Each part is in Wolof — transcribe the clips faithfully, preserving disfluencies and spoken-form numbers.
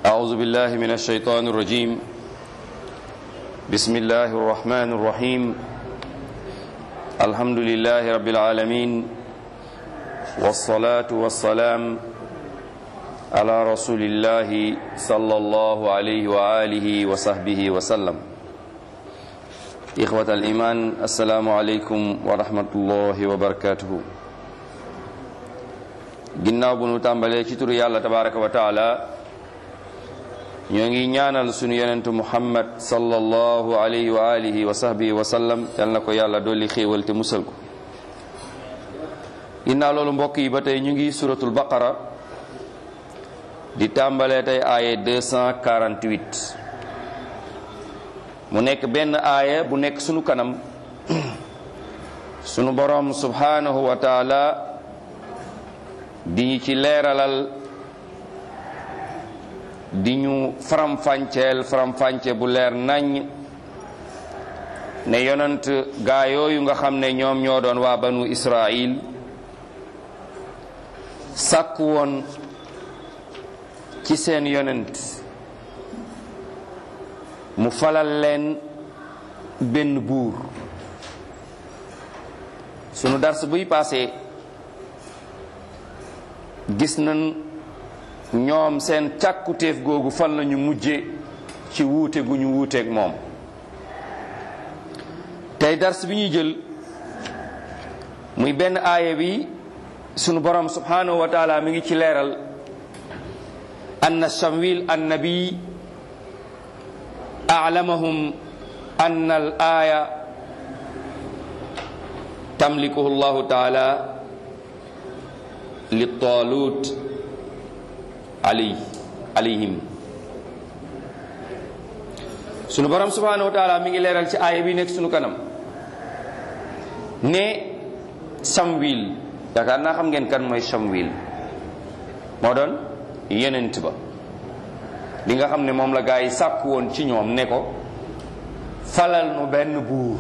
أعوذ بالله من الشيطان الرجيم بسم الله الرحمن الرحيم الحمد لله رب العالمين والصلاة والسلام على رسول الله صلى الله عليه وآله وصحبه وسلم إخوة الإيمان السلام عليكم ورحمة الله وبركاته ginnaaw bu nu tàmbalee ci turu yàlla tabaraka wa taala ñoo ngi ñaanal sunu yonentu muhammad sallallahu alayhi wa alihi wa sahbihi wa sallam yal na ko yàlla dolli xéewal te musal ko ginnaaw loolu mbokk yi ba tey ñu ngi suratul baqara di tàmbalee tey aaya deux cent quarante-huit mu nekk benn aaya bu nekk sunu kanam sunu borom subhanahu wa taala di ñu ci leeralal di ñu faram-fàcceel faram-fàcce bu leer nañ ne yonent gaa yooyu nga xam ne ñoom ñoo doon waa banu Israil sàkku woon ci seen yonent mu falal leen benn buur sunu dars buy passé gis nañ ñoom seen càkkutéef googu fan lañu mujje ci wuute gu ñu wuuteeg moom tey dars bi ñuy jël muy benn aaya bi sunu borom subhanahu wa taala mi ngi ci leeral anna Shamwil annabi a'lamahum anna al aaya tamlikuhu llahu taala li Taalut ali alayhim sunu borom subhanahu wa taala mi ngi leeral ci aaya bi nekk sunu kanam ne Shamwil yaakaar naa xam ngeen kan mooy Shamwil moo doon yonent ba li nga xam ne moom la gaa yi sàkku woon ci ñoom ne ko falal nu benn buur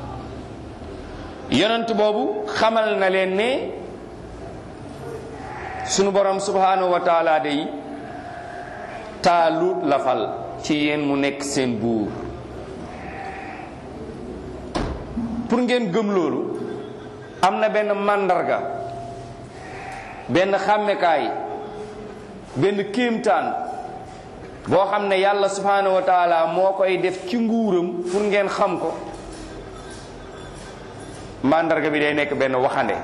yonent boobu xamal na leen ne sunu borom subhanahu wa taala day Taalut la fal ci yéen mu nekk seen buur pour ngeen gëm loolu am na benn màndarga benn xàmmekaay benn kéemtaan boo xam ne yàlla subhanahu wa taala moo koy def ci nguuram pour ngeen xam ko màndarga bi day nekk benn waxande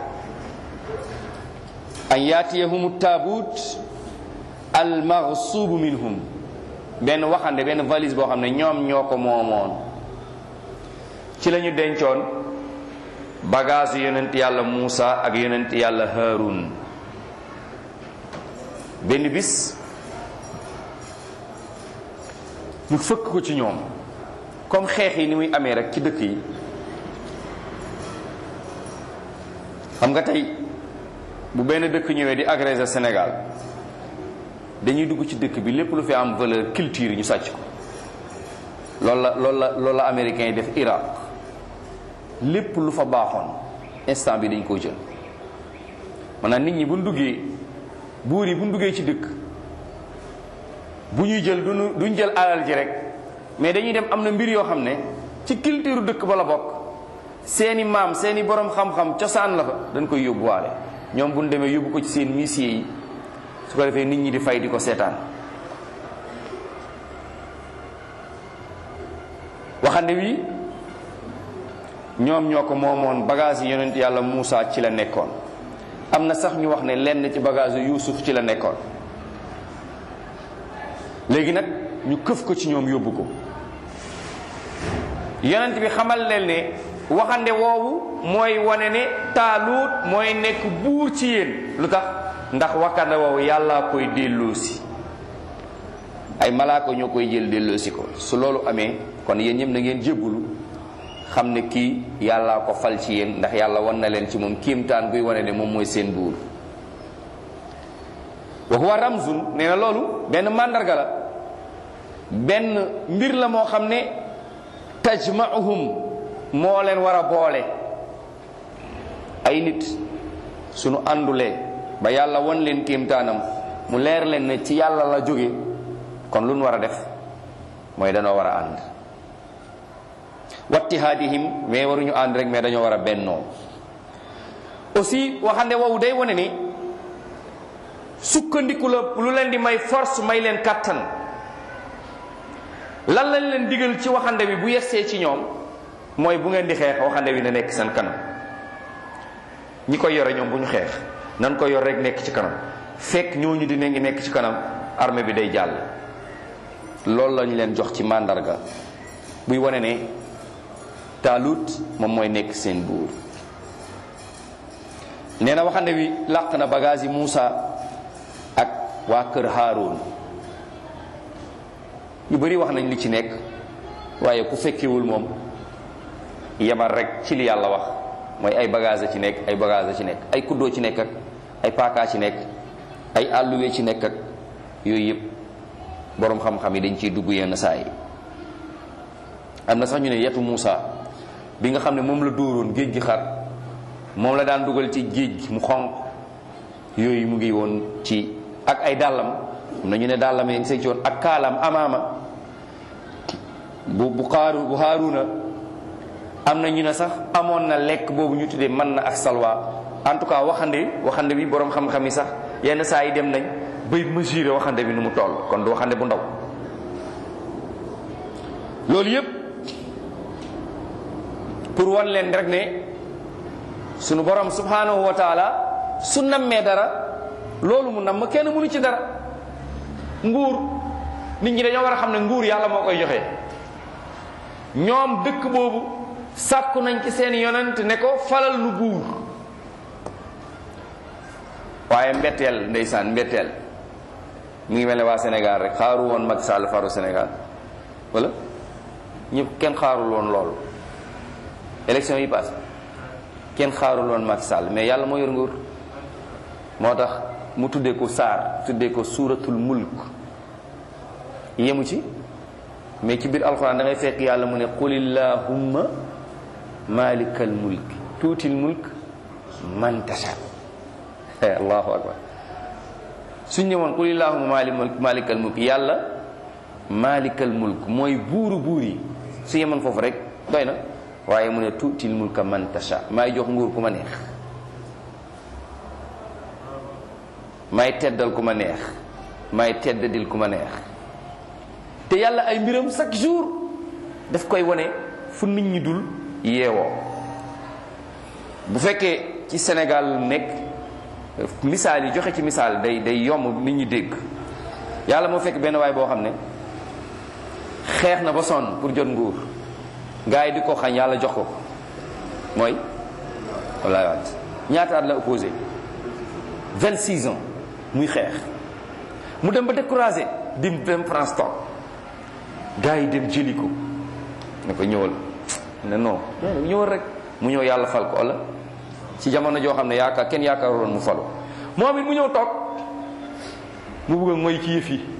an yaatiyahum taabut al maghsubu minhum benn waxande benn valise boo xam ne ñoom ñoo ko moomoon ci lañu dencoon bagage yonent yàlla Muusa ak yonent yàlla Haarun benn bis ñu fëkk ko ci ñoom comme xeex yi ni muy amee rek ci dëkk yi xam nga tey bu benn dëkk ñëwee di agresser Sénégal dañuy dugg ci dëkk bi lépp lu fi am valeur culture ñu sàcc ko loolu la loolu la loolu la américains yi def Irak lépp lu fa baaxoon instant bi dañ koo jël maanaam nit ñi bu ñu duggee buur yi bu ñu duggee ci dëkk bu ñuy jël duñu duñ jël alal ji rek mais dañuy dem am na mbir yoo xam ne ci culture dëkk ba la bokk seeni maam seeni borom xam-xam cosaan la fa dañ koy yóbbuwaale ñoom bu ñu demee yóbbu ko ci seen musée yi su ko defee nit ñi di fay di ko seetaan waxande wi ñoom ñoo ko moomoon bagage yi yonent yàlla Muusa ci la nekkoon am na sax ñu wax ne lenn ci bagage yu Yuusuf ci la nekkoon léegi nag ñu këf ko ci ñoom yóbbu ko yonent bi xamal leen ne waxande woowu mooy wane ne Taalut mooy nekk buur ci yéen lu tax ndax waxande woowu yàllaa koy delloosi ay malaaka ñoo koy jël delloosi ko su loolu amee kon yéen ñëpp na ngeen jébbulu xam ne kii yàllaa ko fal ci yéen ndax yàlla wan na leen ci moom kéemtaan guy wane ne moom mooy seen buur wa huwa ramzun nee na loolu benn màndarga la benn mbir la moo xam ne tajma'uhum moo leen war a boole ay nit sunu àndulee ba yàlla won leen kéemtaanam mu leer leen ne ci yàlla la jóge kon lu ñu war a def mooy dañoo war a ànd wattihaadihim mais waruñu ànd rek mais dañoo war a bennoo aussi waxande woowu day wane ni sukkandiku la lu leen di may force may leen kàttan lan lañ leen digal ci waxande bi bu yessee ci ñoom mooy bu ngeen di xeex waxande bi na nekk seen kanam ñi koy yore ñoom bu ñu xeex nan ko yor rek nekk ci kanam fekk ñooñu dina ngi nekk ci kanam armée bi day jàll loolu lañu leen jox ci màndarga buy wane ne Taalut moom mooy nekk seen buur nee na waxande bi làq na bagage yi Muusa ak waa kër Haaroon ñu bari wax nañ li ci nekk waaye ku fekkewul moom yemal rek ci li yàlla wax mooy ay bagage a ci nekk ay bagage a ci nekk ay kuddoo ci nekk ak ay paakaa ci nekk ay àlluwe ci nekk ak yooyu yëpp boroom xam-xam yi dañ ciy dugg yenn saa yi am na sax ñu ne yetu Muusa bi nga xam ne moom la dóoroon géej gi xar moom la daan dugal ci géej gi mu xonq yooyu mu ngi woon ci ak ay dàllam am na ñu ne dàllam yi ngi see ci woon ak kaalam amaama bu bu xaaru bu Haaruna am na ñu ne sax amoon na lekk boobu ñu tuddee mën na ak salwa en tout cas waxande waxande bi boroom xam-xam yi sax yenn saa yi dem nañ bay mesurer waxande bi nu mu toll kon du waxande bu ndaw loolu yépp pour wan leen rek ne sunu borom subhanahu wa taala su nammee dara loolu mu namm kenn mënu ci dara nguur nit ñi dañoo war a xam ne nguur yàlla moo koy joxe ñoom dëkk boobu sàkku nañ ci seen yonent ne ko falal nu buur waaye mbetteel ndeysaan mbetteel mu ngi mel ne waa Sénégal rek xaaru woon Macky Sall faru Sénégal wala ñëpp kenn xaarul woon loolu élection yi passé kenn xaarul woon Macky Sall mais yàlla moo yor nguur moo tax mu tuddee ko saar tuddee ko suuratul mulk yemu ci mais ci biir alxuraan da ngay fekk yàlla mu ne qul illahumma malikal mulk tuutil mulk man tasha allahu akbar suñ ñëwoon qul illahumma malikal mulk yàlla malikal mulk mooy buuru buur yi su yemoon foofu rek doy na waaye mu ne tuutil mulka man tasha maay jox nguur ku ma neex maay teddal ku ma neex maay teddadil ku ma neex te yàlla ay mbiram chaque jour daf koy wane fu nit ñi dul yeewoo bu fekkee ci Sénégal nekk misaal yi joxe ci misaal day day yomb nit ñi dégg yàlla moo fekk benn waay boo xam ne xeex na ba sonn pour jot nguur gars yi di ko xañ yàlla jox ko mooy wallaay waat ñaata at la opposé vingt-six ans muy xeex mu dem ba découragé dim dem France toog gars yi dem jëli ko ne ko ñëwal ne non ñëwal rek mu ñëw yàlla fal ko wala ci jamono joo xam ne yaakaar kenn yaakaaroon mu falu moom it mu ñëw toog mu bëgg a ngoy ci yëf yi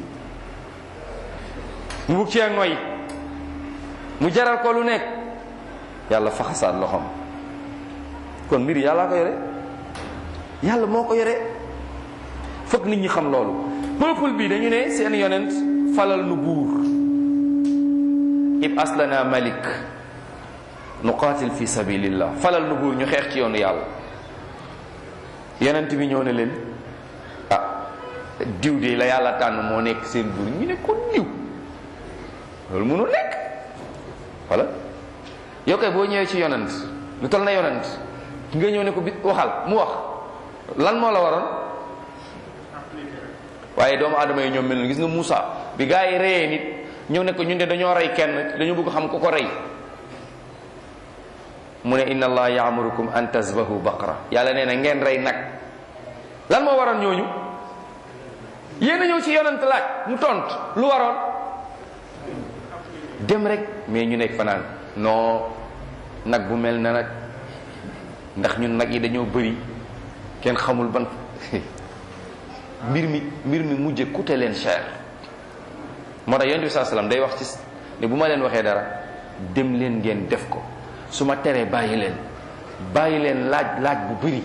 mu bëgg cee ngoy mu jaral ko lu nekk yàlla faxasaat loxoom kon mbir yàllaa ko yore yàlla moo ko yore fokk nit ñi xam loolu peuple bi dañu ne seen yonent falal nu buur ib aslana malik nuqaatil fi sabilillah falal nu buur ñu xeex ci yoonu yàlla yonent bi ñëw ne leen ah diw de la yàlla tànn moo nekk seen buur ñu ne ko diw loolu mënul nekk wala yow kay boo ñëwee ci yonent lu toll na yonent nga ñëw ne ko bi waxal mu wax lan moo la waroon waaye doomu aadama yi ñoom mel na gis nga Moussa bi gaa yi reyee nit ñëw ne ko ñun de dañoo rey kenn dañu bëgg xam ko ko rey mu ne inna allah ya'murukum an tasbahu baqara yàlla nee na ngeen rey nag lan moo waroon ñooñu yéen a ñëw ci yonent laaj mu tont lu waroon dem rek mais ñu nekk fanaan non nag bu mel na nag ndax ñun nag yi dañoo bëri kenn xamul ban mbir mi mbir mi mujje coûté leen cher moo tax yonent bi saa salaam day wax ci ne bu ma leen waxee dara dem leen ngeen def ko su ma teree bàyyi leen bàyyi leen laaj laaj bu bëri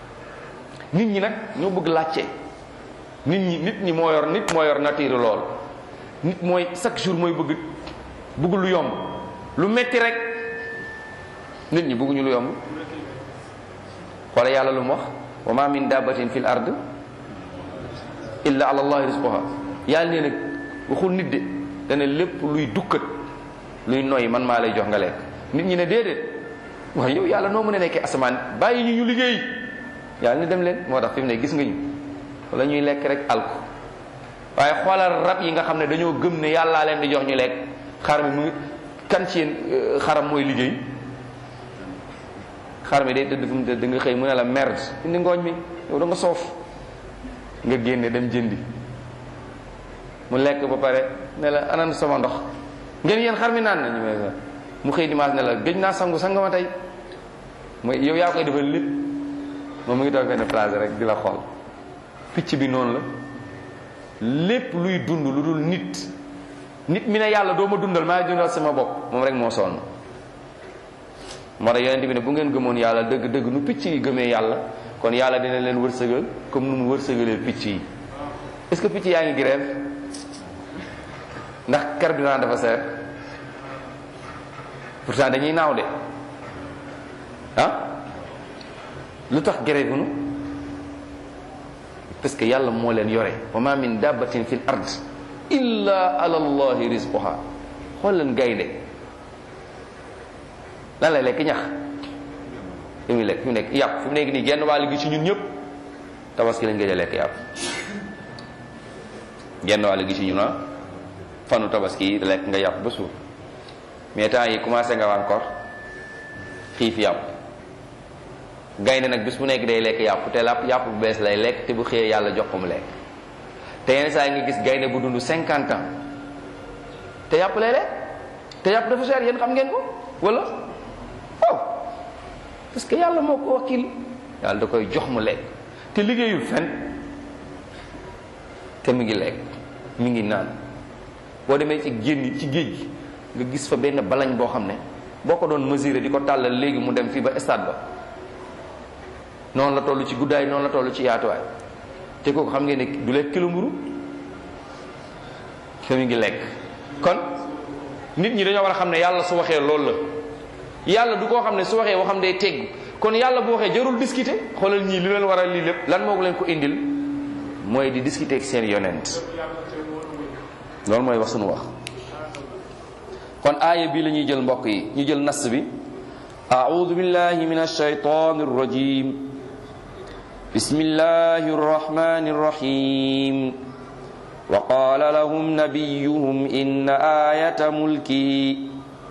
nit ñi nag ñoo bëgg laajte nit ñi nit ñi moo yor nit moo yor nature lool nit mooy chaque jour mooy bëgg bëgg lu yomb lu metti rek. nit ñi bëgguñu lu yomb wala yàlla lu mu wax wa ma min dabbatin fil ard illa ala allahi rizquha yàlla nee nag waxul nit de dana lépp luy dukkat luy noyyi man maa lay jox nga lekk. nit ñi ne déedéet waaye yow yàlla noo mën a nekkee asamaan bàyyi ñu ñu liggéey yàlla ne dem leen. moo tax fi mu ne gis nga ñu wala ñuy lekk rek alko waaye xoolal rab yi nga xam ne dañoo gëm ne yàllaa leen di jox ñu lekk. xar mi mu kan ci yéen xaram mooy liggéey xar mi day tëdd fu mu tëdd nga xëy mu ne la merde indi ngooñ mi yow da nga soof nga génne dem jëndi mu lekk ba pare ne la anan sama ndox ngeen yéen xar mi naan na ñu may mu xëy dimanche ne la gëj naa sangu sanga ma tey mooy yow yaa koy defal lépp moom mu ngi toog benn place rek di la xool. picc bi noonu la lépp luy dund lu dul nit nit mi ne yàlla doo ma dundal maa ngi dundal sama bopp moom rek moo sonn. moo tax yonent bi ne bu ngeen gëmoon yàlla dëgg dëgg nu picc yi gëmee yàlla kon yàlla dina leen wërsëgal comme nu mu wërsëgalee picc yi. est-ce que picc yaa ngi grève ndax carburant dafa seer pourtant dañuy naaw de ah lu tax grève nu parce que yàlla moo leen yore wa ma min dabbatin fil ard illa ala allahi rizquha. xool leen gaynde lan lay lekk ñax fi muy lekk fi mu nekk yàpp fi mu nekk nii genn wàll gi ci ñun ñëpp tabaski lañ gëj a lekk yàpp genn wàll gi ci ñun ah fanu tabaski yi lekk nga yàpp ba suur mais temps yi commencé nga encore xiif yàpp gaynde nag bis bu nekk day lekk yàpp te làpp yàpp bu bees lay lekk te bu xëyee yàlla jox ko mu lekk te yenn saa yi nga gis gaynde bu dund cinquante ans te yàpp lay lekk te yàpp dafa cher yéen xam ngeen ko wala waaw parce que yàlla moo ko wakkil yàlla da koy jox mu lekk te liggéeyul fen te mi ngi lekk mi ngi naan boo demee ci génn ci géej gi nga gis fa benn balañ boo xam ne boo ko doon mesurer di ko tàllal léegi mu dem fii ba stade ba noonu la toll ci guddaay noonu la toll ci yaatuwaay te kooku xam ngeen ne du lekk kilo mburu te mi ngi lekk. kon nit ñi dañoo war a xam ne yàlla su waxee loolu la yàlla du koo xam ne su waxee waxam day tegg kon yàlla bu waxee jarul discuter. xoolal ñii li leen war a lii lépp lan moo leen ko indil mooy di discuter ak seen yonent loolu mooy wax suñu wax. kon aaya bi la ñuy jël mbokk yi ñu jël nas bi a'udhu billahi minash shaytanir rajim bismillahir rahmanir rahim wa qala lahum nabiyuhum inna ayata mulkihi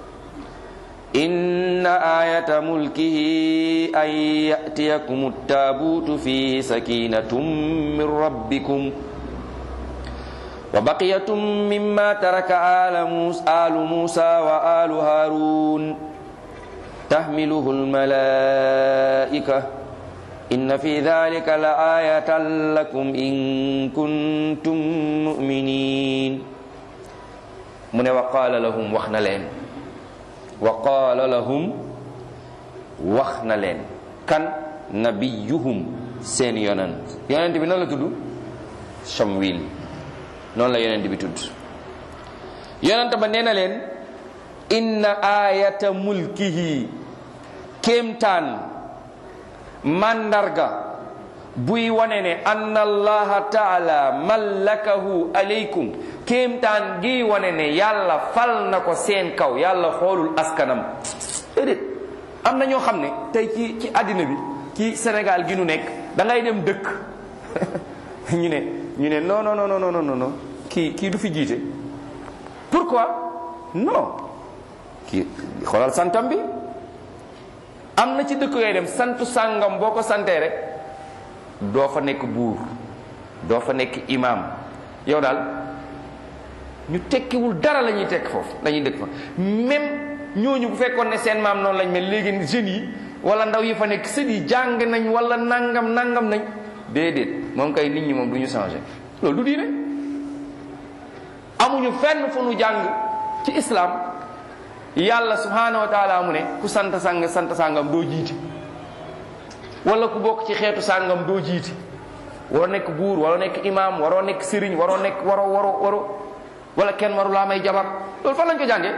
inna ayata mulkihi an ya'tiyakum at-tabutu fihi sakinatun min rabbikum wa baqiyatun mimma taraka alu Musa wa alu Harun tahmiluhu al-malaa'ika inna fi dhalika la ayatan lakum in kuntum mu'minin. mu ne wa qaala lahum wax na leen wa qaala lahum wax na leen kan nabiyuhum seen yonent yonent bi nan la tudd Shamwil noonu la yonent bi tudd yonent ba nee na leen inna ayata mulkihi kéemtaan mandarga buy wane ne anna allaha taala mallakahu alaykum kéemtaan gi wane ne yàlla fal na ko seen kaw yàlla xoolul askanam déedéet am na ñoo xam ne tey ci ci àddina bi ci Sénégal gi nu nekk da ngay dem dëkk ñu ne ñu ne non non non non non non kii kii du fi jiite pourquoi non kii xoolal santam bi am na ci dëkk ngay dem santu sàngam boo ko santee rek doo fa nekk buur doo fa nekk imam yow daal ñu tekkiwul dara la ñuy tekk foofu la ñuy dëkk fa même ñooñu bu fekkoon ne seen maam noonu lañ mel léegi jeunes yi wala ndaw yi fa nekk sët yi jàng nañ wala nangam nangam nañ déedéet moom kay nit ñi moom du ñu changé loolu du diine amuñu fenn fu nu jàng ci islam yàlla subhanahu wa taala mu ne ku sant sang sant sangam doo jiite wala ku bokk ci xeetu sangam doo jiite waroo nekk buur waroo nekk imam waroo nekk sëriñ waroo nekk waroo waroo waroo wala kenn waru laa may jabar. loolu fan lañ ko jàngee.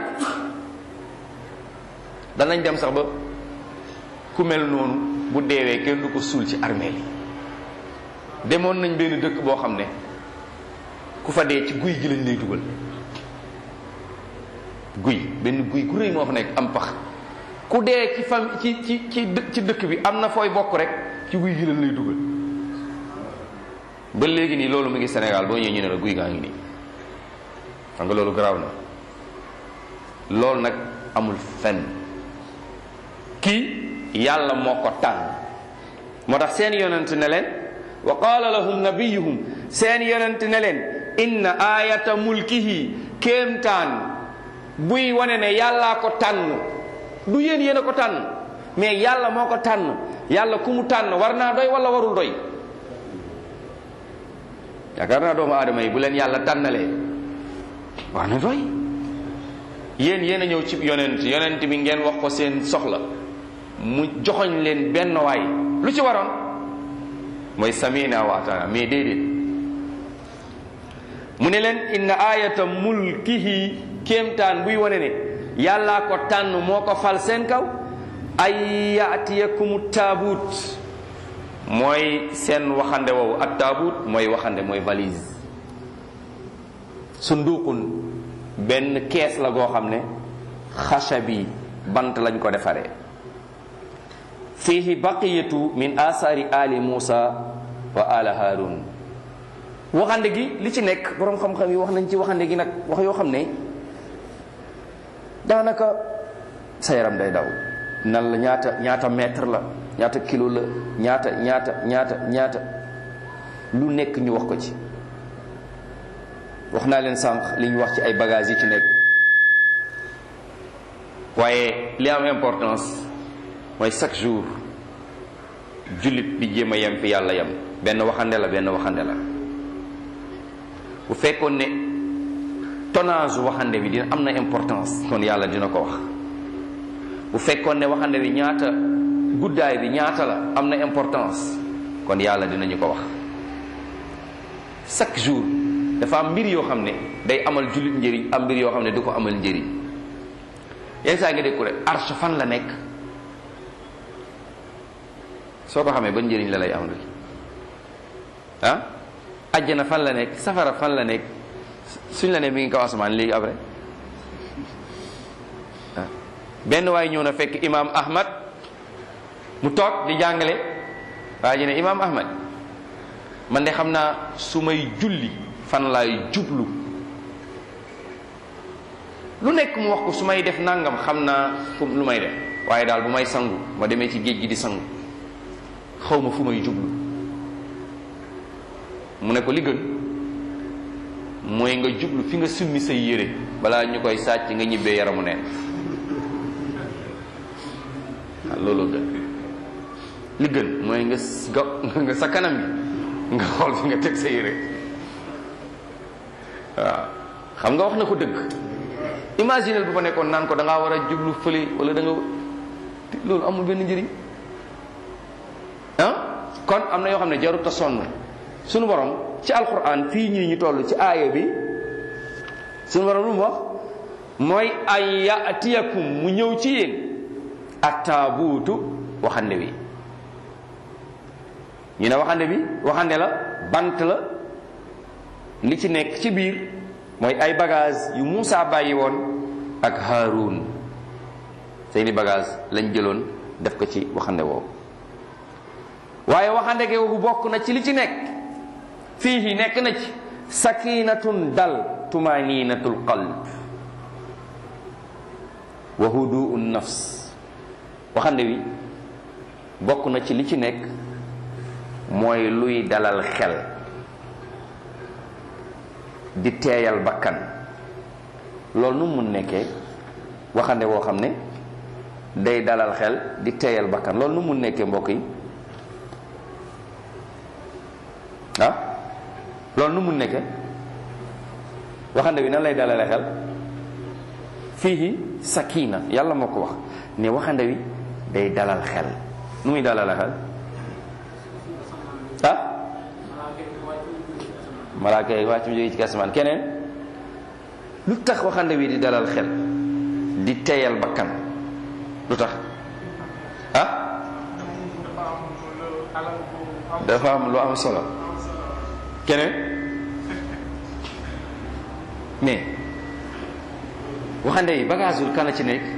danañ dem sax ba ku mel noonu bu deewee kenn du ko suul ci armeel yi. demoon nañ benn dëkk boo xam ne ku fa dee ci guy gi lañ lay dugal. guy benn guy gu rëy moo fa nekk am pax ku dee ci fam ci ci ci ci dëkk bi am na fooy bokk rek ci guy gi lañ lay dugal. ba léegi nii loolu mu ngi Sénégal boo ñëwee ñu ne la guy gaa ngi nii xam nga loolu garaaw na. loolu nag amul fenn. kii yàlla moo ko tànn moo tax seen yonent ne leen wa qaala lahum nabiyuhum seen yonent ne leen inna ayata mulkihi kéemtaan buy wane ne yàllaa ko tànn du yéen yéen a ko tànn mais yàlla moo ko tànn. yàlla ku mu tànn war naa doy wala warul doy. yaakaar naa doomu aadama yi bu leen yàlla tànnalee war na doy. yéen yéen a ñëw ci yonent yonent bi ngeen wax ko seen soxla mu joxoñ leen benn waay lu ci waroon mooy samina wa atana mais déedéet mu ne leen inna ayata mulkihi kéemtaan buy wane ne yàllaa ko tànn moo ko fal seen kaw ay yaatiyakumu taabut mooy seen waxande woowu ak taabut mooy waxande mooy valise. sunduqun benn kees la goo xam ne xashabi bant lañ ko defaree. fihi baqiyatu min asari ali Musa wa ala Harun. waxande gi li ci nekk boroom xam-xam yi wax nañ ci waxande gi nag wax yoo xam ne daanaka sa yaram day daw. nan la ñaata ñaata mètre la ñaata kilo la ñaata ñaata ñaata ñaata lu nekk ñu wax ko ci. wax naa leen sànq li ñu wax ci ay bagages yi ci nekk waaye li am importance mooy chaque jour jullit di jéem a yem fi yàlla yem. benn waxande la benn waxande la bu fekkoon ne tonnage waxande bi dina am na importance kon yàlla dina ko wax. bu fekkoon ne waxande bi ñaata guddaay bi ñaata la am na importance kon yàlla dinañu ko wax. chaque jour dafa am mbir yoo xam ne day amal jullit njëriñ am mbir yoo xam ne du ko amal njëriñ. yenn saa nga dégg ko rek arsh fan la nekk soo ko xamee ban njëriñ la lay amal ah àjjana fan la nekk safara fan la nekk suñ la ne mi ngi kaw asamaan léegi après ah benn waay ñëw na fekk imaam Ahmad mu toog di jàngale waa ji ne imaam Ahmad man de xam naa su may julli fan laay jublu lu nekk mu wax ko su may def nangam xam naa fu lu may def waaye daal bu may sangu ma demee ci géej gi di sangu xaw ma fu may jublu mu ne ko li gën mooy nga jublu fi nga summi say yére balaa ñu koy sàcc nga ñibbee yaramu neen waaw looloo gën li gën mooy nga nga sa kanam gi nga xool fi nga teg sa yére waaw xam nga wax na ko dëgg. imaginel bu fa nekkoon naan ko da ngaa war a jublu fële wala da nga loolu amul benn njëriñ ah kon am na yoo xam ne jarut a sonn suñu borom ci alquran fii ñii ñu toll ci aaya bi suñu borom lu mu wax mooy ay yaatiyakum mu ñëw ci yéen attaabuutu waxande wi ñu ne waxande bi waxande la bant la li ci nekk ci biir mooy ay bagage yu Muusa bàyyi woon ak Haarun seeni bagage lañ jëloon def ko ci waxande woowu waaye waxande geewu bokk na ci li ci nekk fii nekk na ci sakinatun dal tumaninatul qalb wa huduun nafs waxande wi bokk na ci li ci nekk mooy luy dalal xel di teeyal bakkan loolu nu mun nekkee waxande woo xam ne day dalal xel di teeyal bakkan loolu nu mun nekkee mbokk yi ah loolu nu mun nekkee waxande bi nan lay dalale xel fii sakina yàlla moo ko wax ne waxande wi day dalal xel nu muy dalale xel ah malaaka yi wàcc mu jóge ci asamaan keneen lu tax waxande wi di dalal xel di teyal bakkan lu tax ah dafa am lu am solo keneen mais waxande yi bagaasul kan la ci nekk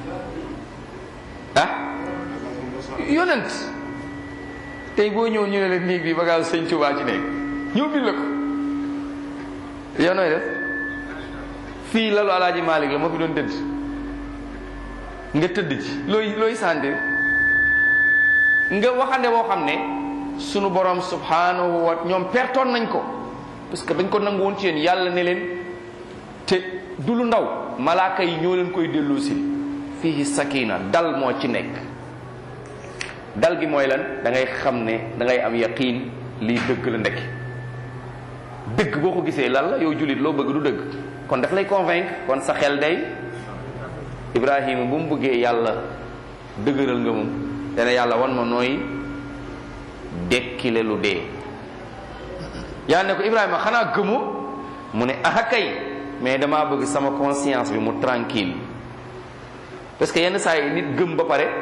ah yonent tey boo ñëw ñu ne la néeg bi bagage sëñ Tuubaa ci nekk ñëw bil la ko yow nooy def fii lalu Alaaji Maalik la moo fi doon tëdd nga tëdd ci looy looy sànde nga waxande woo xam ne sunu borom subhanahu wa ñoom pertoon nañ ko parce que dañ ko nangu woon ci yéen yàlla ne leen te du lu ndaw malaaka yi ñoo leen koy delloosi fii sakina dal moo ci nekk dal gi mooy lan da ngay xam ne da ngay am yaqiin lii dëgg la ndekki dëgg boo ko gisee lan la yow jullit loo bëgg du dëgg kon daf lay convaincre kon sa xel day Ibrahima bu mu bëggee yàlla dëgëral nga moom dana yàlla wan ma nooy dekkile lu dee yaa ne ko Ibrahima xanaa gëmu mu ne aha kay mais damaa bëgg sama conscience bi mu tranquille parce que yenn saa yi nit gëm ba pare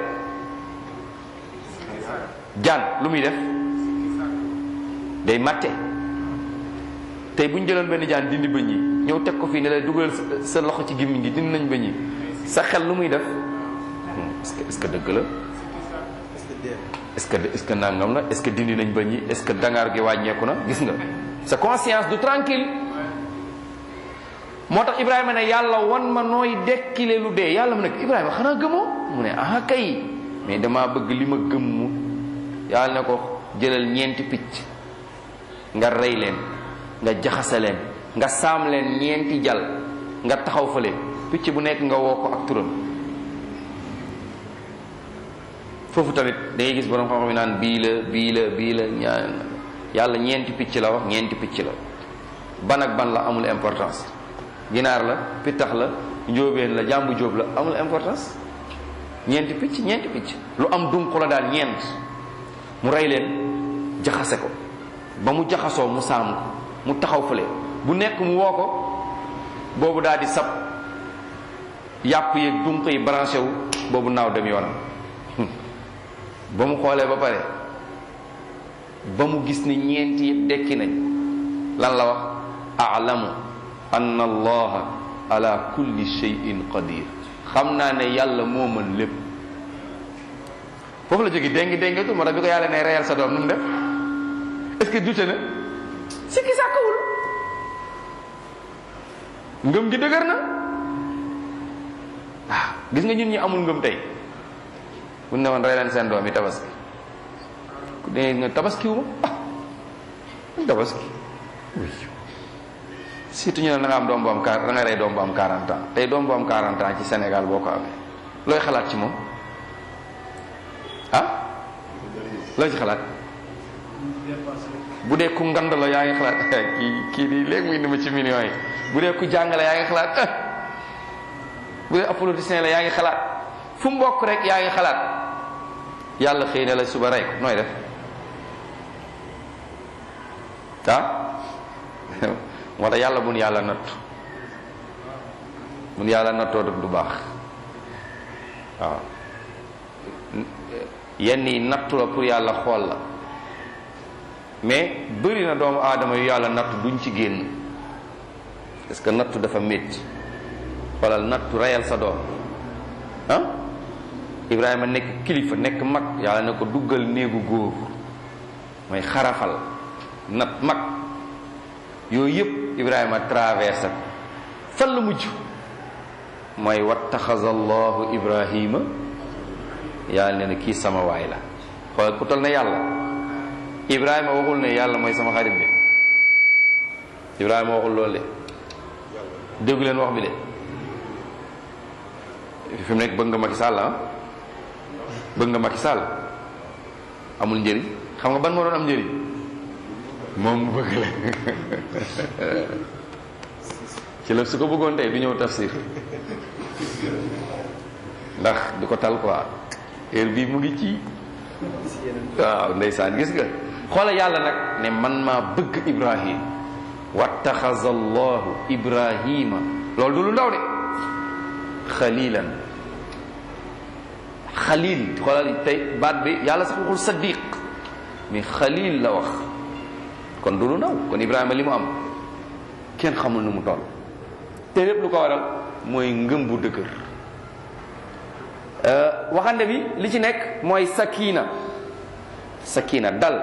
jaan lu muy def day matte tey bu ñu jëloon benn jaan dindi bëñ yi ñëw teg ko fii ne la dugal sa loxo ci gémmiñ gi dindi nañ bëñ yi sa xel lu muy def est-ce que est-ce que dëgg la est-ce que est-ce que nangam la est-ce que dindi nañ bëñ yi est-ce que dangaar gi wàññeeku na gis nga sa conscience du tranquille moo tax Ibrahima ne yàlla wan ma nooy dekkile lu dee yàlla mu ne Ibrahima xanaa gëmoo mu ne ah kay mais damaa bëgg li ma gëm mu yàlla ne ko jëlal ñeenti picc nga rey leen nga jaxase leen nga saam leen ñeenti jal nga taxaw fële picc bu nekk nga woo ko ak turam foofu tamit dangay gis borom xam-xam yi naan bii la bii la bii la ñaan yàlla ñeenti picc la wax ñeenti picc la ban ak ban la amul importance ginaar la pittax la njóobeen la jàmbu jóob la amul importance ñeenti picc ñeenti picc lu am dunq la daal ñeent mu rey leen jaxase ko ba mu jaxasoo mu saam ko mu taxaw fële bu nekk mu woo ko boobu daal di sab yàpp yeeg dunq yi branché wu boobu naaw dem yoonam ba mu xoolee ba pare ba mu gis ni ñeenti yëpp dekki nañ lan la wax a'lamu anna allaha ala kulli shay'in qadir xam naa ne yàlla moo mën lépp foofu la jóge déngi déngatu moo tax bi ko yàlla ne reyal sa doom nu mu def est-ce que dute na si ki sàkkawul ngëm gi dëgër na waaw gis nga ñun ñi amul ngëm tey bu ne woon rey leen seen doom yi tabaski ku dee nga tabaskiwuma ah tabaski surtout ñu ne da nga am doom bu am da nga rey doom bu am quarante ans tey doom bu am quarante ans ci Sénégal boo ko amee looy xalaat ci moom ah looy ci xalaat bu dee ku ngand la yaa ngi xalaat kii kii di léegi muy ni ma ci millions yi bu dee ku jàngale yaa ngi xalaat ah bu dee politicien la yaa ngi xalaat fu mu bokk rek yaa ngi xalaat yàlla xëy na la suba rey ko nooy def ah moo tax yàlla mun yàlla nattu mun yàlla nattoo def du baax waaw yenn yi nattu la pour yàlla xool la mais bëri na doomu aadama yu yàlla nattu duñ ci génn parce que nattu dafa métti xoolal nattu reyal sa doom ah Ibrahima nekk kilifa nekk mag yàlla ne ko duggal néegu góor mooy xarafal nat mag yooyu yëpp Ibrahima traversé fan la mujj mooy wattaxaza allahu Ibrahima yàlla ne na kii sama waay la xoolal ku tol na yàlla Ibrahima waxul ne yàlla mooy sama xarit de Ibrahima waxul loolu de déggu leen wax bi de fi mu nekk bëgg nga Macky Sall ah bëgg nga Macky Sall amul njëriñ xam nga ban moo doon am njëriñ moom mu bëgg la ci la su ko bëggoon tey du ñëw tafsir ndax du ko tal quoi heure bii mu ngi ci waaw ndeysaan gis nga xoola yàlla nag ne man maa bëgg Ibrahim wattaxaza allahu ibrahima loolu du lu ndaw de xalilan xalil xoolal tey baat bi yàlla sax waxul saddiq mais xalil la wax kon du lu ndaw kon ibrahima li mu am kenn xamul nu mu toll te lépp lu ko waral mooy ngëm bu dëgër waxande bi li ci nekk mooy sakina sakina dal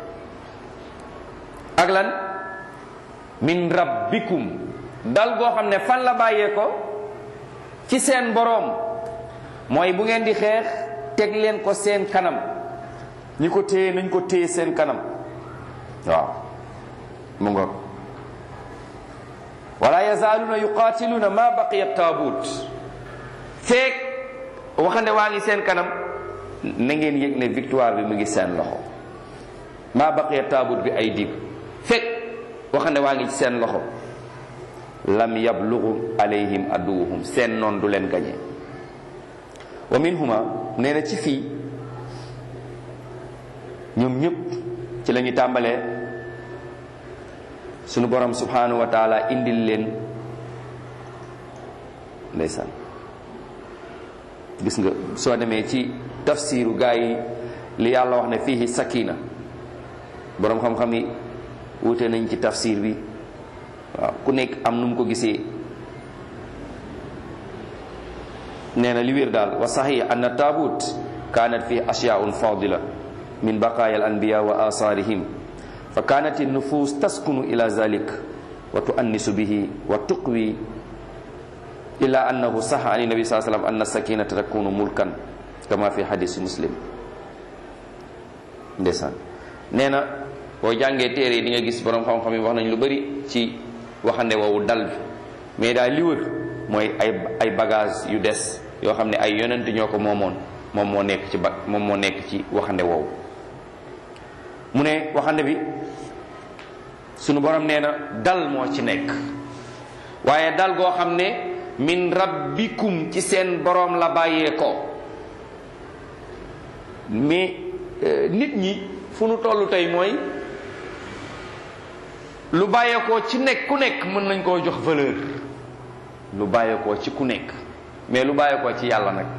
ak lan min rabbikum dal goo xam ne fan la bàyyee ko ci seen boroom mooy bu ngeen di xeex teg leen ko seen kanam ñi ko téye nañ ko téye seen kanam waaw mu ngoog wala yazaaluna yuqatiluna ma baqiya taabut feek waxande waa ngi seen kanam na ngeen yëg ne victoire bi mu ngi seen loxo ma baqiya taabut bi ay dib fekk waxande waa ngi ci seen loxo lam yablugu alayhim aduwuhum seen noon du leen gañe wa minhuma nee na ci fii ñoom ñëpp ci la ñu tàmbalee sunu borom subhanahu wa taala indil leen ndeysaan gis nga soo demee ci tafsiru gaa yi li yàlla wax ne fiihi sakina borom xam-xam yi wute nañ ci tafsir bi waaw ku nekk am nu mu ko gisee nee na li wér daal wa sahih anna taabut kaanat fihi ashyaun fadila min baqaya al anbiya wa asarihim fa kaanat an-nufus taskunu ila zalik wa tuannisu bihi wa tuqwi illa annahu saha an nabi sallallahu alayhi wasallam anna sakinata takunu mulkan kama fi hadith muslim ndeysaan nee na boo jàngee téere yi di nga gis borom xam-xam yi wax nañ lu bari ci waxande woowu dal bi mais daal li wër mooy ay ay bagage yu des yoo xam ne ay yonent ñoo ko moomoon moom moo nekk ci ba moom moo nekk ci waxande woowu mu ne waxande bi sunu borom nee na dal moo ci nekk waaye dal goo xam ne min rabbikum ci seen borom la bàyyee ko mais nit ñi fu nu tollu tey mooy lu bàyyeekoo ci nekk ku nekk mën nañ koo jox valeur lu bàyyeekoo ci ku nekk mais lu bàyyeekoo ci yàlla nag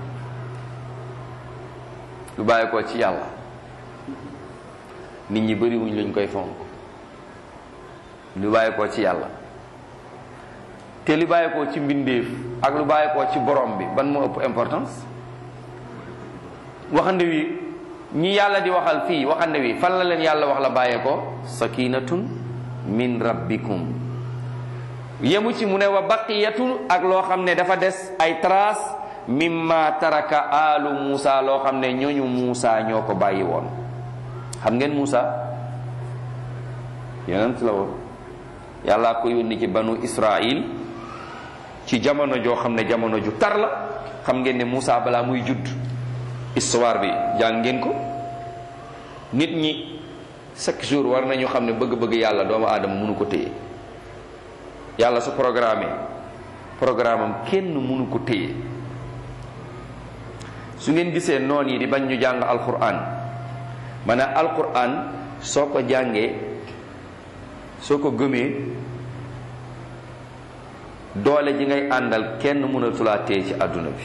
lu bàyyeekoo ci yàlla nit ñi bariwuñ lañ koy fonk lu bàyyeekoo ci yàlla te lu bàyyeekoo ci mbindeef ak lu bàyyeekoo ci borom bi ban moo ëpp importance waxande wi ñi yàlla di waxal fii waxande wi fan la leen yàlla wax la bàyyeekoo sakinatun min rabbikum yemu ci mu ne wa baqiyatu ak loo xam ne dafa des ay trace mimma taraka alu Muusa loo xam ne ñooñu Muusa ñoo ko bàyyi woon xam ngeen Muusa yonent la woon yàlla ko yónni ci banu Israil ci jamono joo xam ne jamono ju tar la xam ngeen ne Muusa balaa muy judd histoire bi jàng ngeen ko nit ñi chaque jour war nañu xam ne bëgg-bëgg yàlla doomu aadama mënu ko téye yàlla su programme programme am kenn mënu ko téye su ngeen gisee noon yi di bañ ñu jàng alquran maanaam alquran soo ko jàngee soo ko gëmee doole ji ngay àndal kenn mënatu laa téye ci àdduna bi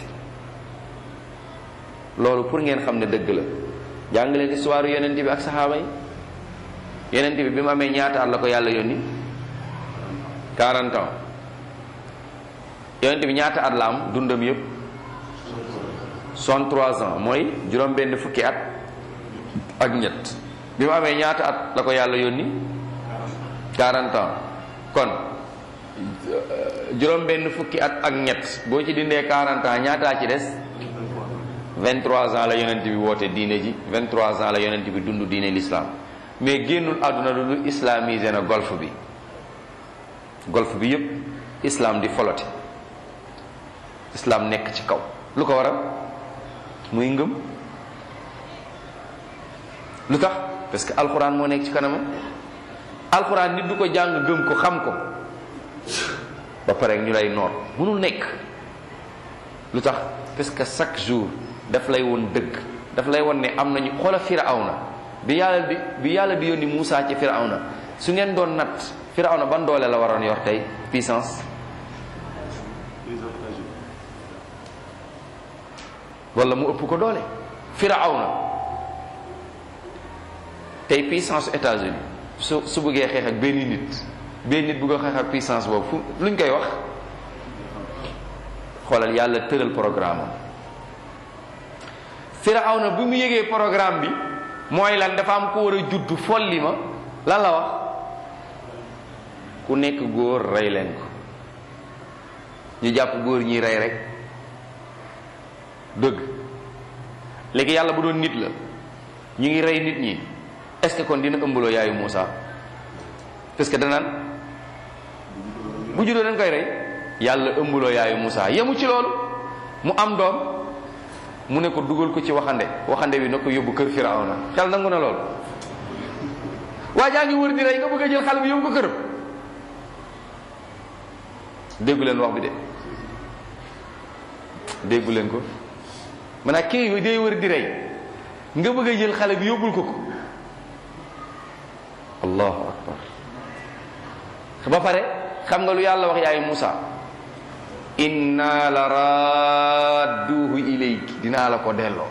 loolu pour ngeen xam ne dëgg la jàng leen histoire yonent bi ak saxaaba yi yonent bi bi mu amee ñaata at la ko yàlla yónni quarante ans yonent bi ñaata at la am dundam yépp soixante-trois ans mooy juróom benn fukki at ak ñett bi mu amee ñaata at la ko yàlla yónni quarante ans kon juróom benn fukki at ak ñett boo ci dindee quarante ans ñaataa ci des vingt-trois ans la yonent bi woote diine ji vingt-trois ans la yonent bi dund diine l'islam mais génnul àdduna lu islamisé na golfe bi golfe bi yépp islam di folote islam nekk ci kaw lu ko waral muy ngëm lu tax parce que alxuraan moo nekk ci kanamam alxuraan nit du ko jàng gëm ko xam ko ba pare ñu lay noot mënul nekk lu tax parce que chaque jour daf lay woon dëgg daf lay woon ne am nañu xoola Firawna bi yàlla bi bi yàlla di yónni Muusa ci Firawna su ngeen doon nat Firawna ban doole la waroon yor tey puissance wala mu ëpp ko doole Firawna tey puissance États-Unis su su bëggee xeex ak benn nit benn nit bëgg a xeex ak puissance boobu fu luñ koy wax xoolal yàlla tëral programme am Firawna bi mu yëgee programme bi mooy lan dafa am ko war a judd folli ma lan la wax ku nekk góor rey leen ko ñu jàpp góor ñi rey rek dëgg léegi yàlla bu doon nit la ñu ngi rey nit ñi est-ce que kon dina ëmbaloo yaayu Moussa parce que danaan bu juddoo dañ koy rey yàlla ëmbaloo yaayu Moussa yemu ci loolu mu am doom mu ne ko dugal ko ci waxande waxande bi na ko yóbbu kër Firawna xel nangu na loolu waa jaa ngi wër di rey nga bëgg a jël xale bi yóbbu ko këram déggu leen wax bi de déggu leen ko maanaam kii day wër di rey nga bëgg a jël xale bi yóbbul ko ko allahu akbar ba pare xam nga lu yàlla wax yaayu Moussa inna la radduhu ilayki dinaa la ko delloo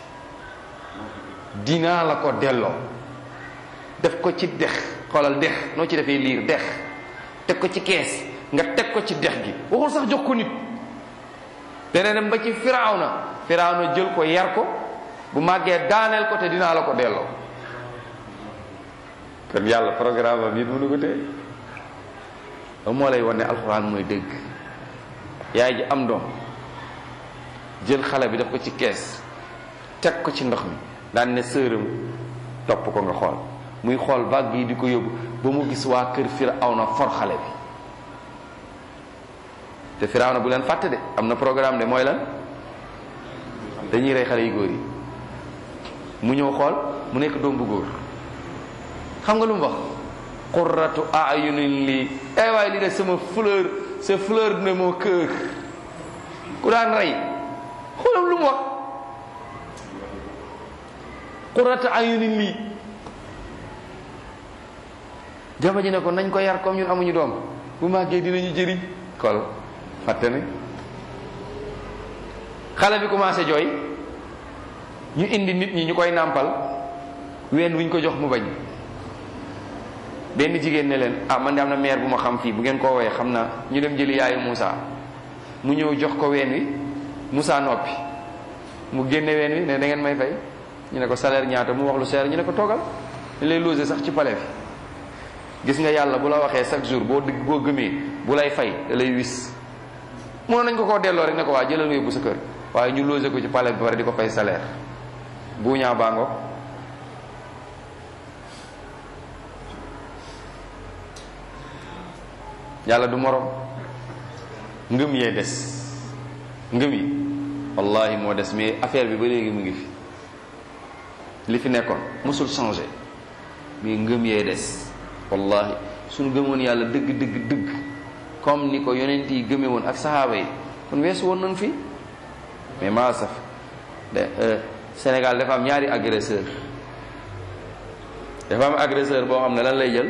dinaa la ko delloo def ko ci dex xoolal dex noo ci defee liir dex teg ko ci kees nga teg ko ci dex gi waxul sax jox ko nit dana dem ba ci Firawna Firawna jël ko yar ko bu màggee daaneel ko te dinaa la ko delloo kon yàlla programme am nit mënu ko tey moo lay wan ne alxuraan mooy dëgg yaay ji am doom jël xale bi def ko ci kees teg ko ci ndox mi daan ne sëram topp ko nga xool muy xool vague yi di ko yóbbu ba mu gis waa kër Firawna for xale bi te Firawna bu leen fàtte de am na programme de mooy lan dañuy rey xale yu góor yi mu ñëw xool mu nekk doom bu góor xam nga lu mu wax qurratu ayunin lii ay waay lii de sama fleur c'est fleur de mon cœur ku daan rey xoolal lu mu wax qurratu ayunin lii jaba ji ne ko nañ ko yar comme ñun amuñu doom bu màggee dinañu jëriñ xool fàtte ne xale bi commencé jooy ñu indi nit ñi ñu koy nàmpal ween wuñ ko jox mu bañ benn jigéen ne leen ah man de am na mère bu ma xam fii bu ngeen ko woowee xam naa ñu dem jëli yaayu Moussa mu ñëw jox ko ween wi Moussa noppi mu génne ween wi ne da ngeen may fay ñu ne ko salaire ñaata mu wax lu seer ñu ne ko toogal ñu lay loger sax ci palais bi gis nga yàlla bu la waxee chaque jour boo dëgg boo gëmee bu lay fay da lay wis mënoon nañ ko koo delloo rek ne ko waa jëlal nga yóbbu sa kër waaye ñu loger ko ci palais bi pare di ko fay salaire bu ñaa baango yàlla du morom ngëm yee des ngëm yi wallahi moo des mais affaire bi ba léegi mu ngi fi li fi nekkoon mosul changé mais ngëm yee des wallahi suñu gëmoon yàlla dëgg dëgg dëgg comme ni ko yonent yi gëme woon ak sahaaba yi kon weesu woon nañ fi mais maa saf de Sénégal dafa am ñaari agresseur dafa am agresseur boo xam ne lan lay jël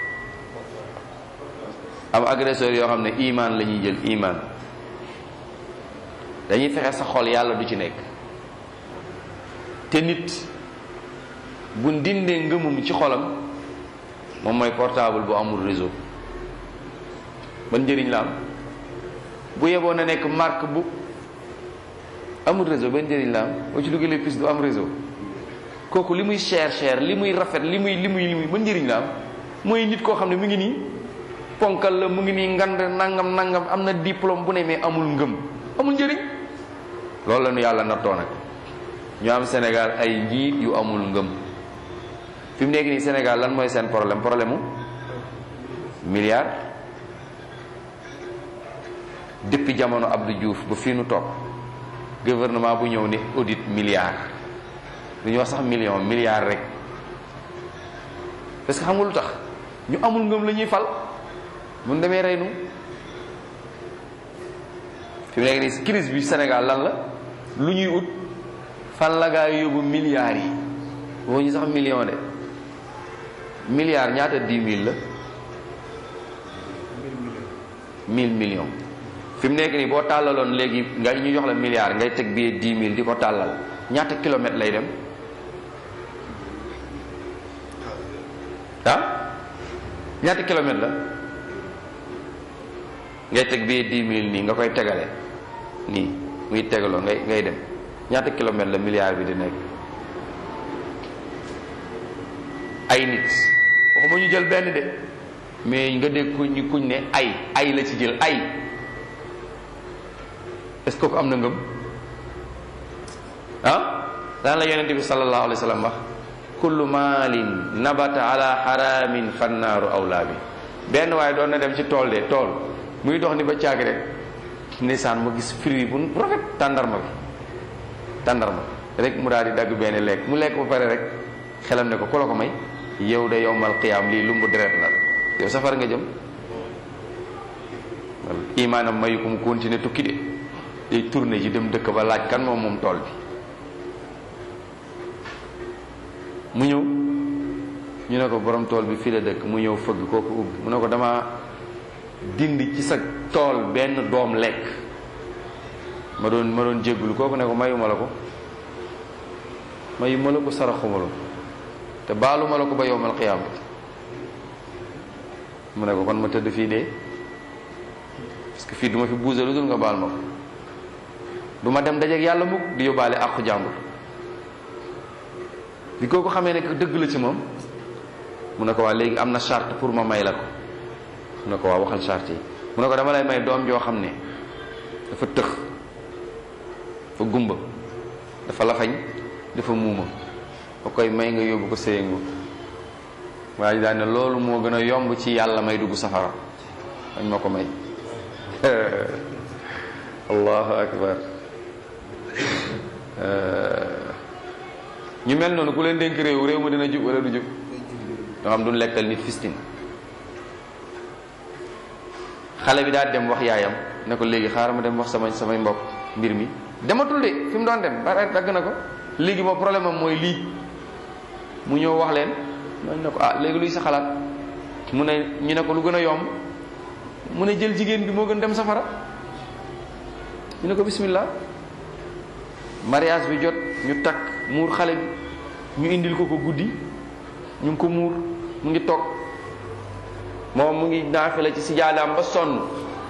am agresseur yoo xam ne iman la ñuy jël iman dañuy fexe sa xol yàlla du ci nekk te nit bu ndindee ngëmum ci xolam moom mooy portable bu amul réseau ban njëriñ la am bu yeboon na nekk marque bu amul réseau ban njëriñ la am boo ci dugalee puce du am réseau kooku li muy cher cher li muy rafet li muy li muy li muy ban njëriñ la am mooy nit koo xam ne mu ngi nii ponkal la mu ngi nii ngand nangam nangam am na diplôme bu ne mais amul ngëm amul njëriñ loolu la ñu yàlla nattoo nag ñu am Sénégal ay njiit yu amul ngëm fi mu nekk nii Sénégal lan mooy seen problème problème mu milliard depuis jamono Abdou Diouf ba fii nu toog gouvernement bu ñëw ne audit milliard du ñu wax sax million milliard rek parce que xam nga lu tax ñu amul ngëm la ñuy fal mun demee rey nu fi mu nekk nii crise bi Sénégal lan la lu ñuy ut fan la gaa yi yóbbu milliards yi woo ñu sax million de milliard ñaata dix mille la mille millions fi mu nekk nii boo tàllaloon léegi nga ñu jox la milliard ngay teg billet dix mille di ko tàllal ñaata kilomètres lay dem ah ñaata kilomètres la ngay teg billet dix mille nii nga koy tegale nii muy tegaloo ngay ngay dem ñaata kilomètres la milliard bi di nekk ay nit waxuma ñu jël benn de mais nga dégg kuñ kuñ ne ay ay la ci jël ay est-ce que ko am na ngëm ah daan la yonente bi sallallahu alayhi wa sallam wax kullu maalin nabata ala haramin fannaaru awlaa bi benn waaye doon na dem ci tool de tool muy dox ni ba caagi rek ndeysaan ma gis fruit bu rafet tàndarma bi tàndarma rek mu daal di dagg benn lekk mu lekk ba pare rek xelam ne ko ku la ko may yow de yowmal qiyaam lii lumbu deret la yow safar nga jëm imaanam mayu ko mu continuer tukki de day tourné ji dem dëkk ba laaj kan moom moom tool bi mu ñëw ñu ne ko borom tool bi fii la dëkk mu ñëw fëgg kooku ubbi mu ne ko dama dindi ci sa tool benn doom lekk ma doon ma doon jéggulu kooku ne ko mayuma la ko mayuma la ko saraxuma la ko te baaluma la ko ba yowmal qiyaamati mu ne ko kon ma tëdd fii dee parce que fii duma fi buuse lu dul nga baal ma ko du ma dem dajeek yàlla mukk di yóbbaale àqu jàmbur bi kooku xamee ne dëgg la ci moom mu ne ko waa léegi am na charte pour ma may la ko mu ne ko waa waxal charte yi mu ne ko dama lay may doom joo xam ne dafa tëx dafa gumba dafa lafañ dafa muuma ba koy may nga yóbbu ko séyëngu waaye daal ne loolu moo gën a yomb ci yàlla may dugg safara dañ ma ko may allahu akbar ñu mel noonu ku leen dénk réew réew ma dina jub wala du jub nga xam duñ lekkal nit fistin xale bi daal dem wax yaayam ne ko léegi xaaral ma dem wax sama samay mbokk mbir mi dematul de fi mu doon dem ba dagg na ko léegi moo problème am mooy lii mu ñëw wax leen man ne ko ah léegi luy sa xalaat mu ne ñu ne ko lu gën a yomb mu ne jël jigéen bi moo gën dem safara ñu ne ko bismillah mariage bi jot ñu takk muur xale bi ñu indil ko ko guddi ñu ngi ko muur mu ngi toog moom mu ngi naafila ci sijaadaam ba sonn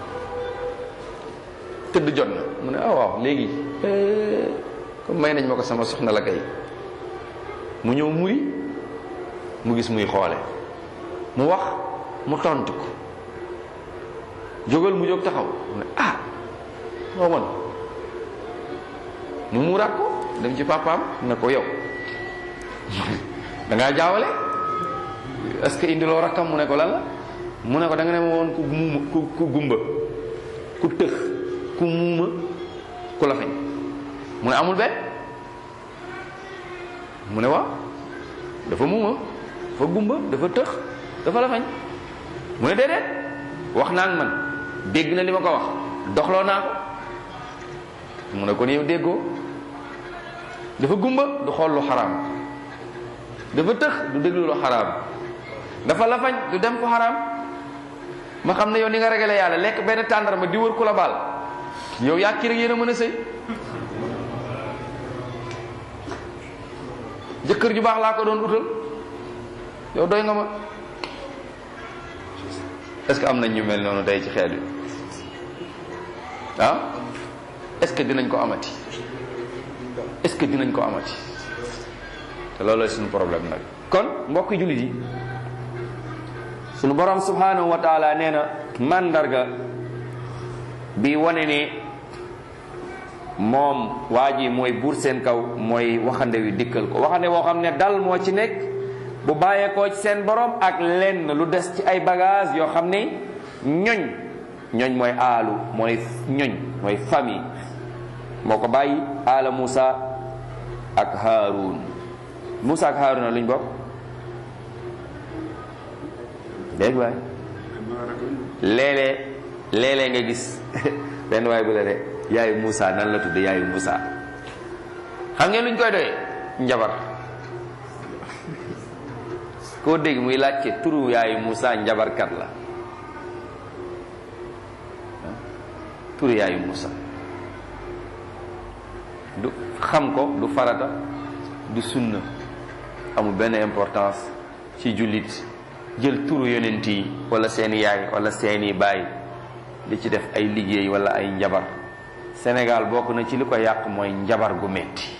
tëdd jot na mu ne ah waaw léegi comme may nañ ma ko sama soxna la kay mu ñëw muri mu gis muy xoole mu wax mu tontu ko jógal mu jóg taxaw mu ne ah moo man mu muuraat ko dem ci papaam ne ko yow da ngaa jaawale est-ce que indiloo rakkam mu ne ko lan la mu ne ko da nga ne ma woon ku muuma ku ku gumba ku tëx ku muuma ku la feñ mu ne amul benn mu ne waaw dafa muuma dafa gumba dafa tëx dafa la feñ mu ne déedéet wax naa man dégg na li ma ko wax doxloo naa ko mu ne kon yow déggoo dafa gumba du xool lu xaraam dafa tëx du déglu lu xaraam dafa lafañ du dem fu xaraam ma xam ne yow ni nga régale yàlla lekk benn tàndarma di wër ku la baal yow yaa kii rek yéen a mën a sëy jëkkër ju baax laa ko doon utal yow doy nga ma est-ce que am nañ ñu mel noonu tey ci xeet bi ah est-ce que dinañ ko amati est-ce que dinañ ko amati te loolu la suñu problème nag kon mbokki jullit yi suñu borom subhanahu wa taala nee na mandarga bi wane ne moom waa ji mooy buur seen kaw mooy waxande wi dikkal ko waxande woo xam ne dal moo ci nekk bu bàyyeekoo ci seen borom ak lenn lu des ci ay bagage yoo xam ne ñoñ ñoñ mooy aalu mooy ñoñ mooy famille moo ko bàyyi aala Moussa ak Haroun Moussa ak Haroun a luñ bokk dégg waay léeg-léeg léeg-léeg nga gis benn waay bu la de yaayu Moussa nan la tudd yaayu Moussa xam ngeen luñ koy doyee njabar koo dégg muy laajte turu yaayu Moussa njabarkat la turu yaayu Moussa du xam ko du farata du sunna amul benn importance ci jullit jël turu yonent yi wala seeni yaay wala seeni baay di ci def ay liggéey wala ay njabar Sénégal bokk na ci li ko yàq mooy njabar gu metti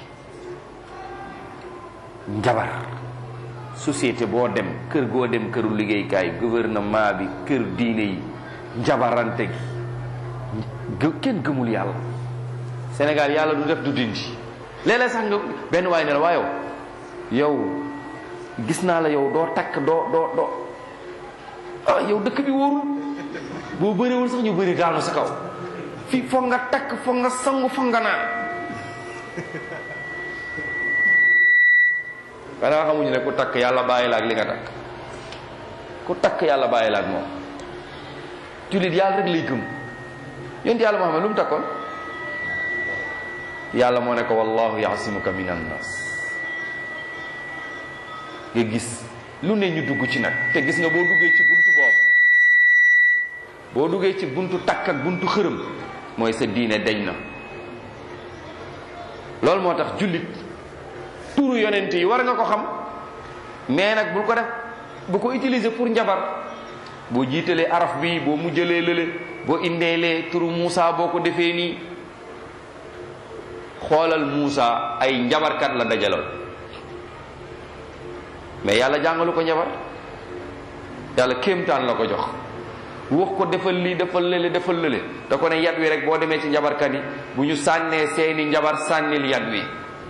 njabar société boo dem kër goo dem këru liggéeykaay gouvernement bi kër diine yi njabarante gi kenn gëmul yàlla Sénégal yàlla du def du dindi léeg-léeg sax nga benn waay ne la waa yow yow gis naa la yow doo takk doo doo doo ah yow dëkk bi wóorul boo bëriwul sax ñu bëri daanu sa kaw fii foog nga takk foog nga sangu foog nga naan xanaa xamuñu ne ku takk yàlla bàyyi la ak li nga takk ku takk yàlla bàyyi la ak moom jullit yàlla rek lay gëm yonent yàlla Muhammad lu mu takkoon yàlla moo ne ko wallahu yaasimuka min annas nga gis lu ne ñu dugg ci nag te gis nga boo duggee ci buntu boobu boo duggee ci buntu takk ak buntu xërëm mooy sa diine deñ na loolu moo tax jullit turu yonent yi war nga ko xam mais nag bul ko def bu ko utiliser pour njabar boo jiitalee araf bi boo mujjalee lële boo indeelee turu Moussa boo ko defee nii xoolal Moussa ay njabarkat la dajaloon mais yàlla jàngalu ko njabar yàlla kéemtaan la ko jox wax ko defal lii defal lële defal lële da ko ne yat wi rek boo demee ci njabarkat yi bu ñu sànnee seeni njabar sànnil yat wi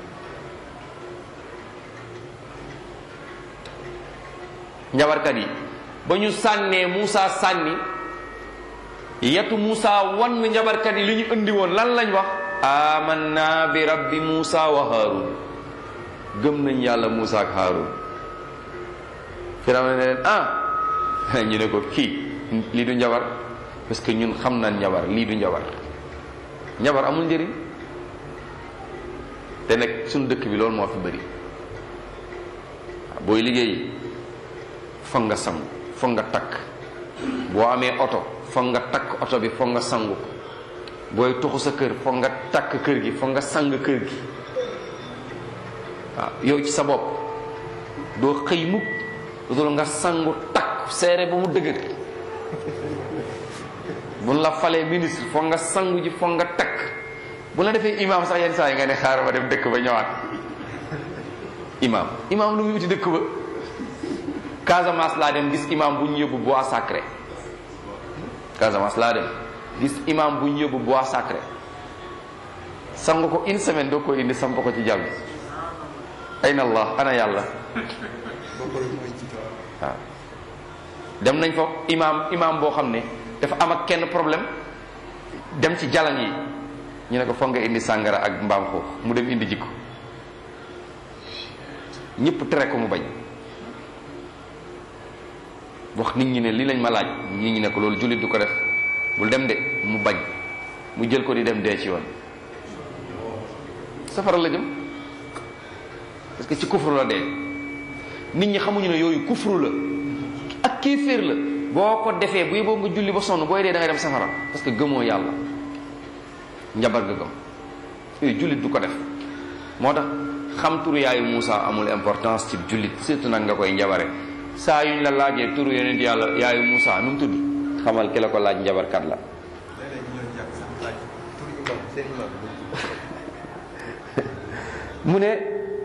njabarkat yi ba ñu sànnee Moussa sànni yatu Moussa wan njabarkat yi li ñu indi woon lan lañ wax amanna bi rabbi Moussa wa Haarun gëm nañ yàlla Moussa ak Haarun Firawna ne leen ah ñu ne ko kii lii du njabar parce que ñun xam nañ njabar lii du njabar njabar amul njëriñ te nag suñu dëkk bi loolu moo fi bëri booy liggéey foog nga sangu foog nga takk boo amee oto foog nga takk oto bi foog nga sangu booy tuxu sa kër foog nga takk kër gi foog nga sang kër gi waaw yow ci sa bopp doo xëy mukk dul nga sangu takk seere ba mu dëgër buñ la falee ministre foog nga sangu ji foog nga takk bu la defee imam sax yenn saa yi nga ne xaaral ma dem dëkk ba ñëwaat imam imam lu muy wuti dëkk ba Casamance laa dem gis imam bu ñu yóbbu bois sacré Casamance laa dem gis imam bu ñu yóbbu bois sacré sang ko une semaine doo ko indi samp ko ci jàll ayna allah ana yàlla waaw dem nañ fa imam imam boo xam ne dafa am ak kenn problème dem ci jalan yi ñu ne ko foog nga indi sàngara ak mbaam xuux mu dem indi jikko ñëpp tere ko mu bañ wax nit ñi ne lii lañ ma laaj nit ñi ne ko loolu jullit du ko def bul dem de mu bañ mu jël ko di dem dee ci yoon safara la jëm parce que ci kufru la dee nit ñi xamuñu ne yooyu kufru la ak kéeféer la boo ko defee bu yeboo nga julli ba sonn booy dee da ngay dem safara parce que gëmoo yàlla njabar nga gëm yooyu jullit du ko def moo tax xam turu yaayu Moussa amul importance ci jullit surtout nag nga koy njabare saa yuñ la laajee turu yonent yàlla yaayu Moussa nu mu tudd xamal ki la ko laaj njabarkat la mu ne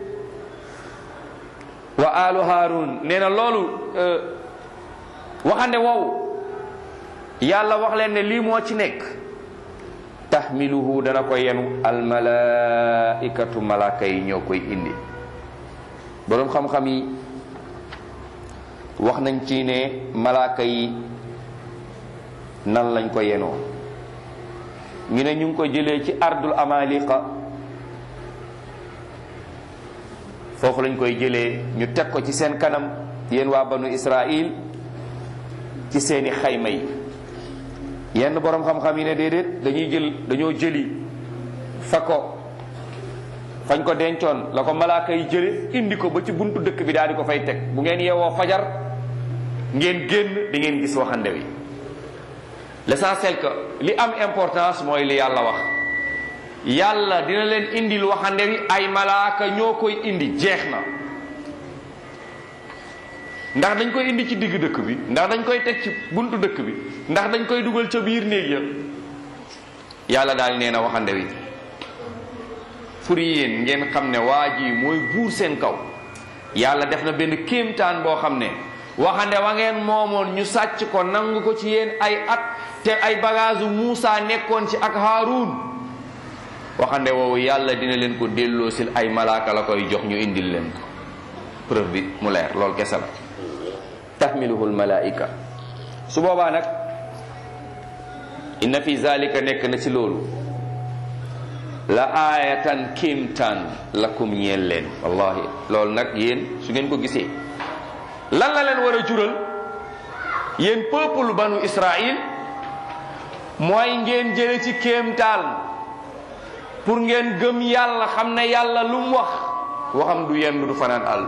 wa alu Haarun nee na loolu waxande wow yàlla wax leen ne lii moo ci nekk tahmiluhu dana ko yenu almalaikatu malaaka yi ñoo koy indi boroom xam-xam yi wax nañ ci ne malaaka yi nan lañ ko yenoo ñu ne ñu ngi ko jëlee ci ardul amalika foofu lañ koy jëlee ñu teg ko ci seen kanam yéen waa banu Israil ci seeni xayma yi yenn boroom xam-xam yi ne déedéet dañuy jël dañoo jëli fa ko fañ ko dencoon la ko malaaka yi jële indi ko ba ci buntu dëkk bi daal di ko fay teg. bu ngeen yeewoo fajar ngeen génn di ngeen gis waxande wi. l'essentiel que li am importance mooy li yàlla wax. yàlla dina leen indil waxande wi, ay malaaka ñoo koy indi, jeex na. ndax dañ koy indi ci digg dëkk bi, ndax dañ koy teg ci buntu dëkk bi, ndax dañ koy dugal ca biir néeg ya. yàlla daal nee na waxande wi pour yéen ngeen xam ne waa ji mooy buur seen kaw. yàlla def na benn kéemtaan boo xam ne waxande wa ngeen moomoon ñu sàcc ko nangu ko ci yéen ay at, te ay bagage Muusa nekkoon ci ak Haaruun. waxande woowu yàlla dina leen ko delloosil, ay malaaka la koy jox ñu indil leen ko. preuve bi mu leer, loolu kese la. tahmiluhu almalaika. su boobaa nag inna fi zalika nekk na ci loolu la aayatan kéemtaan lakum ñeel leen. wallahi loolu nag yéen su ngeen ko gisee lan la leen war a jural yéen peuple banu Israël, mooy ngeen jële ci kéemtaan pour ngeen gëm yàlla, xam ne yàlla lu mu wax waxam du yenn du fanaan àll.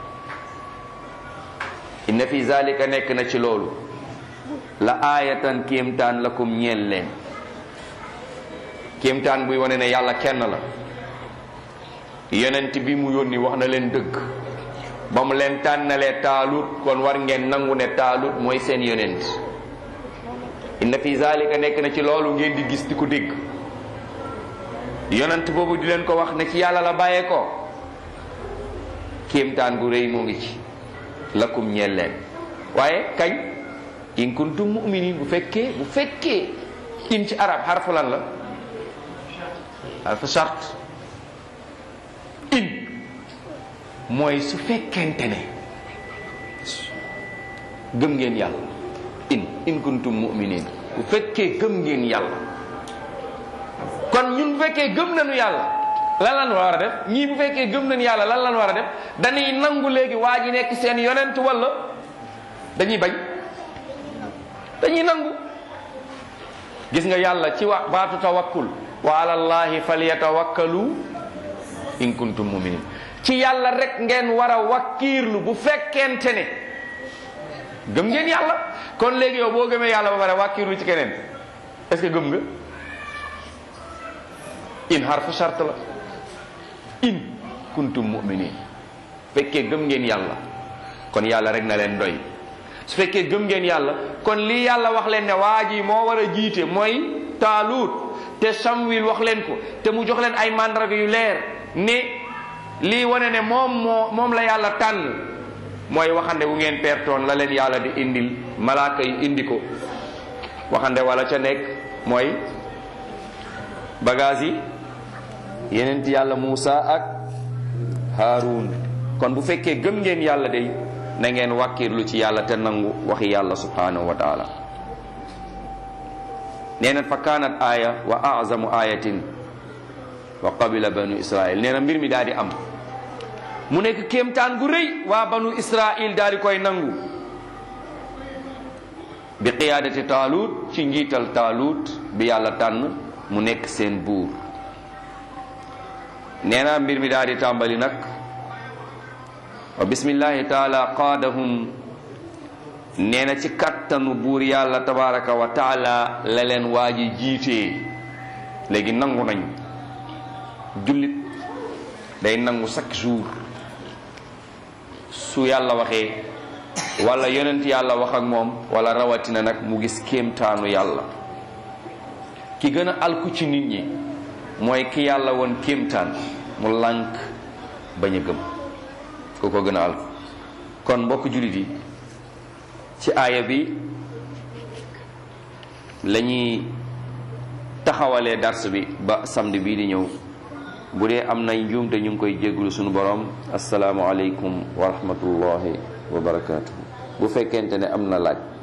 inna fi zalika nekk na ci loolu la aayatan kéemtaan lakum ñeel leen. kéemtaan buy wane ne yàlla kenn la. yonent bi mu yónni wax na leen dëgg ba mu leen tànnalee Taalut, kon war ngeen nangu ne Taalut mooy seen yonent. inna fi zalika nekk na ci loolu ngeen di gis di ko dégg. yonent boobu di leen ko wax ne ci yàlla la bàyyee ko. kéemtaan gu rëy moo ngi ci lakum ñeel leen. waaye kañ in kuntum mu'minin, bu fekkee bu fekkee in ci arab xarfu lan la? xarfu shart. in mooy su fekkente ne gëm ngeen yàlla. in in kuntum mu'minin, bu fekkee gëm ngeen yàlla. kon ñun bu fekkee gëm nañu yàlla lan lan war a def? ñii bu fekkee gëm nañu yàlla lan lan war a def? dañuy nangu léegi waa ji nekk seen yonent wala dañuy bañ? dañuy nangu. gis nga yàlla ci wa baatu tawakkul, wa ala llahi falyatawakkalu in kuntum muminin. ci yàlla rek ngeen war a wakkiirlu bu fekkente ne gëm ngeen yàlla. kon léegi yow boo gëmee yàlla ba pare wakkiirlu ci keneen, est-ce que gëm nga? in harfu shart la. in kuntum mu'minin, fekkee gëm ngeen yàlla kon yàlla rek na leen doy. su fekkee gëm ngeen yàlla kon lii yàlla wax leen ne waa ji moo war a jiite mooy Taalut, te Samwil wax leen ko, te mu jox leen ay mandarga yu leer ne lii wane ne moom moo moom la yàlla tànn mooy waxande wu ngeen pertoon la leen yàlla di indil, malaaka yi indi ko. waxande wala ca nekk mooy bagage yi yeneen yàlla Muusa ak Haaruun. kon bu fekkee gëm ngeen yàlla day na ngeen wàkkirlu ci yàlla te nangu waxi yàlla subhanahu wa taala. nee na fa kaanat aaya wa azamu ayatin wa qabila banu israil. nee na mbir mi daal di am mu nekk kéemtaan gu rëy, waa banu israil daal di koy nangu bi qiyaadati Taalut, ci njiital Taalut bi yàlla tànn mu nekk seen buur. nee na mbir mi daal di tàmbali nag wa bismillahi taala qaadahum. nee na ci kattanu buur yàlla tabaraka wa taala la leen waa ji jiitee. léegi nangu nañ. jullit day nangu chaque jour su yàlla waxee wala yonent yàlla wax ak moom, wala rawatina nag mu gis kéemtaanu yàlla. ki gën a alku ci nit ñi mooy ki yàlla woon kéemtaan mu lànk bañ a gëm, ku ko gën a alku. kon mbokk jullit yi, ci aaya bi la ñuy taxawalee dars bi ba samedi bii di ñëw. bu dee am na njuumte ñu ngi koy jéggulu sunu borom. asalaamu aleykum wa rahmatullahi wa barakaatuhu. bu fekkente ne am na laaj